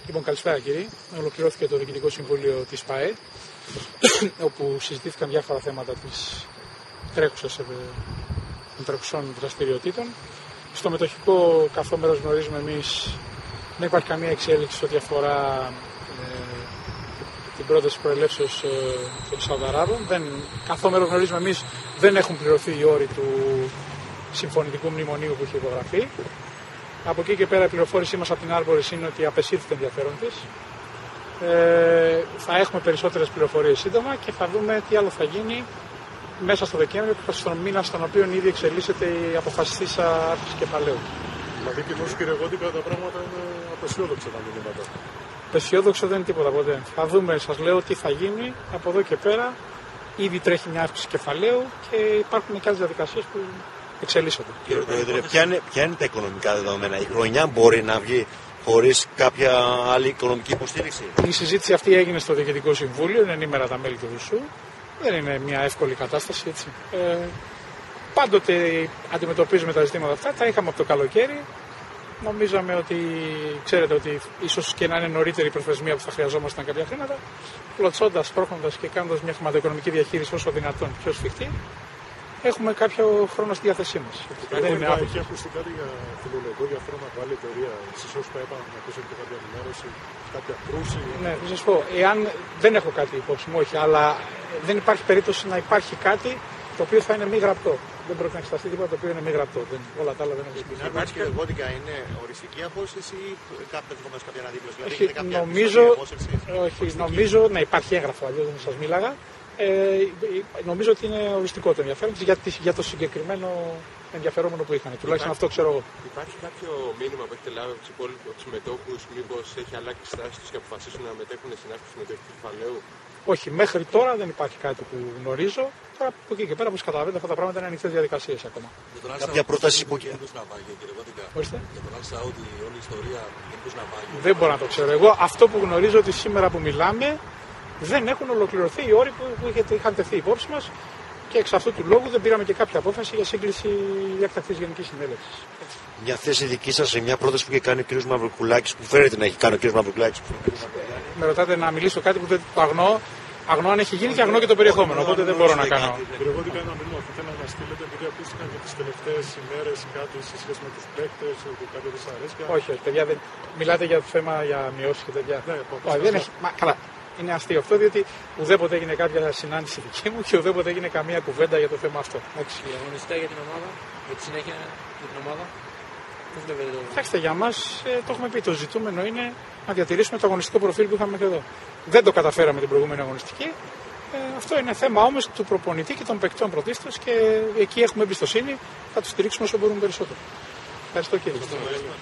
Λοιπόν, καλησπέρα κύριοι. Ολοκληρώθηκε το Διοικητικό Συμβούλιο της ΠΑΕ, όπου συζητήθηκαν διάφορα θέματα της τρέχουσων δραστηριοτήτων. Στο μετοχικό καθόμερος γνωρίζουμε εμείς δεν υπάρχει καμία εξέλιξη ό,τι αφορά την πρόταση προελεύσεως των Σαουδαράβων. Καθόμερος γνωρίζουμε εμείς δεν έχουν πληρωθεί οι όροι του συμφωνητικού μνημονίου που είχε υπογραφεί. Από εκεί και πέρα η πληροφόρησή μας από την Άρμπορης είναι ότι απεσύρθη το ενδιαφέρον της. Θα έχουμε περισσότερες πληροφορίες σύντομα και θα δούμε τι άλλο θα γίνει μέσα στο Δεκέμβριο, στον μήνα στον οποίο ήδη εξελίσσεται η αποφασιστήσα άρσης κεφαλαίου. Δηλαδή και εδώ κύριε Γόντικα τα πράγματα είναι απεσιόδοξα τα μηνύματα. Απεσιόδοξο δεν είναι τίποτα ποτέ. Θα δούμε, σας λέω τι θα γίνει από εδώ και πέρα. Ήδη τρέχει μια αύξηση κεφαλαίου και υπάρχουν και άλλες διαδικασίες που εξελίσσονται. Κύριε Πρόεδρε, ποια είναι τα οικονομικά δεδομένα? Η χρονιά μπορεί να βγει χωρίς κάποια άλλη οικονομική υποστήριξη? Η συζήτηση αυτή έγινε στο Διοικητικό Συμβούλιο, είναι ενήμερα τα μέλη του ΔΟΥΣΟΥ. Δεν είναι μια εύκολη κατάσταση, έτσι. Πάντοτε αντιμετωπίζουμε τα ζητήματα αυτά, τα είχαμε από το καλοκαίρι. Νομίζαμε ότι, ξέρετε ότι ίσως και να είναι νωρίτερη η προθεσμία που θα χρειαζόμασταν κάποια χρήματα, κλωτσώντας, πρόχνοντας και κάνοντας μια χρηματοοικονομική διαχείριση όσο δυνατόν πιο σφιχτή, έχουμε κάποιο χρόνο στη διάθεσή μας. Έχει ακουστεί κάτι για φιλολογικό ενδιαφέρον από άλλη εταιρεία, εσείς όσοι τα είπαμε να ακούσετε κάποια ενημέρωση, κάποια κρούση? Ναι, θα σας πω, εάν δεν έχω κάτι υπόψη μου, όχι, αλλά δεν υπάρχει περίπτωση να υπάρχει κάτι το οποίο θα είναι μη γραπτό. Δεν πρέπει να εξεταστεί τίποτα το οποίο είναι μη γραπτό. Όλα τα άλλα δεν είναι σημαντικά. Υπάρχει κύριε Γόντικα, είναι οριστική απόσυρση ή κάποια αναδίπλωση? Νομίζω να υπάρχει έγγραφο, αλλιώς δεν σας μίλαγα. Νομίζω ότι είναι οριστικό το ενδιαφέρον για το συγκεκριμένο ενδιαφερόμενο που είχαν. Τουλάχιστον αυτό ξέρω εγώ. Υπάρχει κάποιο μήνυμα που έχετε λάβει από τους υπόλοιπους μετόχους, μήπως έχει αλλάξει η στάση τους και αποφασίσουν να μετέχουν στην άσκηση του μετοχικού κεφαλαίου? Όχι, μέχρι τώρα δεν υπάρχει κάτι που γνωρίζω. Τώρα από εκεί και πέρα, όπως καταλαβαίνετε, αυτά τα πράγματα είναι ανοιχτές διαδικασίες ακόμα. Κάποια πρόταση που Ορίστε. Δεν μπορώ να το ξέρω. Εγώ αυτό που γνωρίζω ότι σήμερα που μιλάμε δεν έχουν ολοκληρωθεί οι όροι που είχαν τεθεί υπόψη μας και εξ αυτού του λόγου δεν πήραμε και κάποια απόφαση για σύγκληση έκτακτης γενικής συνέλευσης. Μια θέση δική σας σε μια πρόταση που είχε κάνει ο κ. Μαυροκουλάκης, που φέρεται να έχει κάνει ο κ. Μαυροκουλάκης? Με ρωτάτε να μιλήσω κάτι που δεν το αγνοώ. Αγνοώ αν έχει γίνει και αγνοώ και το περιεχόμενο. Οπότε δεν μπορώ να κάνω. Κύριε Γόντικα, ένα μήνυμα που θέλω να μας στείλετε, επειδή ακούστηκαν και τις τελευταίες ημέρες κάτι σε σχέση με τους παίκτες, ότι κάτι δεν σας αρέσει. Όχι, παιδιά, δεν μιλάτε για το θέμα για μειώσεις και τέτοια. Ναι, δεν έχει. Καλά. Είναι αστείο αυτό, διότι ουδέποτε έγινε κάποια συνάντηση δική μου και ουδέποτε έγινε καμία κουβέντα για το θέμα αυτό. Αγωνιστικά για την ομάδα, για τη συνέχεια για την ομάδα. Κοιτάξτε, για μας το έχουμε πει. Το ζητούμενο είναι να διατηρήσουμε το αγωνιστικό προφίλ που είχαμε μέχρι εδώ. Δεν το καταφέραμε την προηγούμενη αγωνιστική. Αυτό είναι θέμα όμως του προπονητή και των παικτών πρωτίστως και εκεί έχουμε εμπιστοσύνη. Θα τους στηρίξουμε όσο μπορούμε περισσότερο. Ευχαριστώ κύριε.